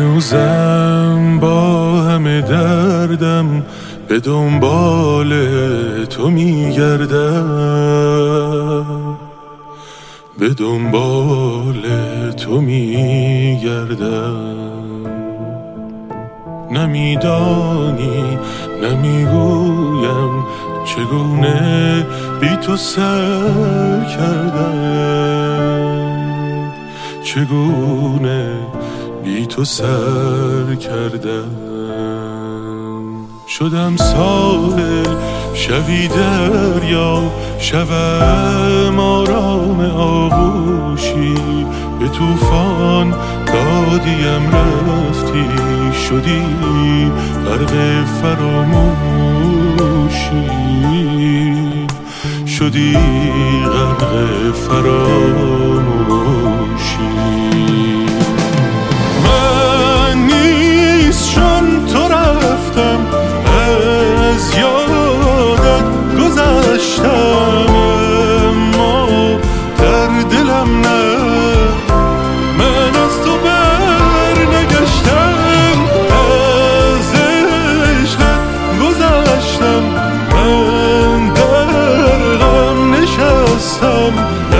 هنوزم با همه دردم به دنبال تو میگردم، به دنبال تو میگردم. نمیدانی نمیگویم چگونه بی تو سر کردم، چگونه بی تو سر کردم. شدم ساحل شوی دریا، شوم آرام آغوشی، به طوفان دادیم رفتی، شدی غرق فراموشی، شدی غرق فراموشی. من نیست چون تو رفتم، از یادت گذشتم، اما در دلم نه، من از تو بر نگشتم، از عشقت گذشتم، من در غم نشستم،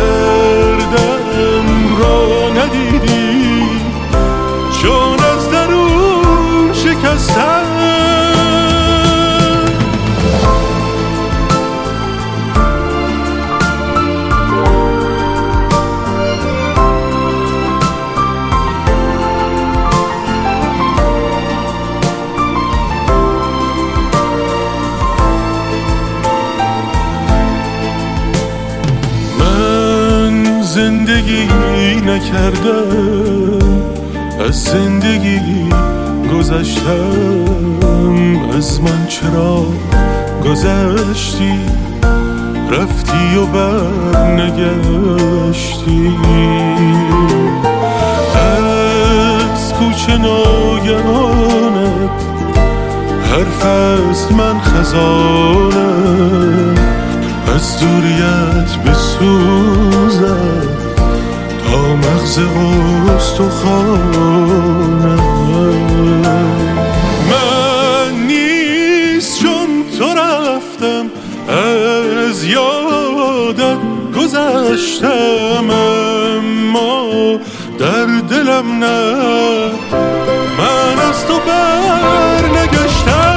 دردم را ندیدی چون از درون شکستم. زندگی نکردم، از زندگی گذشتم، از من چرا گذشتی، رفتی و برنگشتی. از کوچه ناگهانت هر فصل من خزانم، از دوریت بسوزم تا مغز استخوانم. من نیست چون تو رفتم، از یادت گذشتم، اما در دلم نه، من از تو بر نگشتم.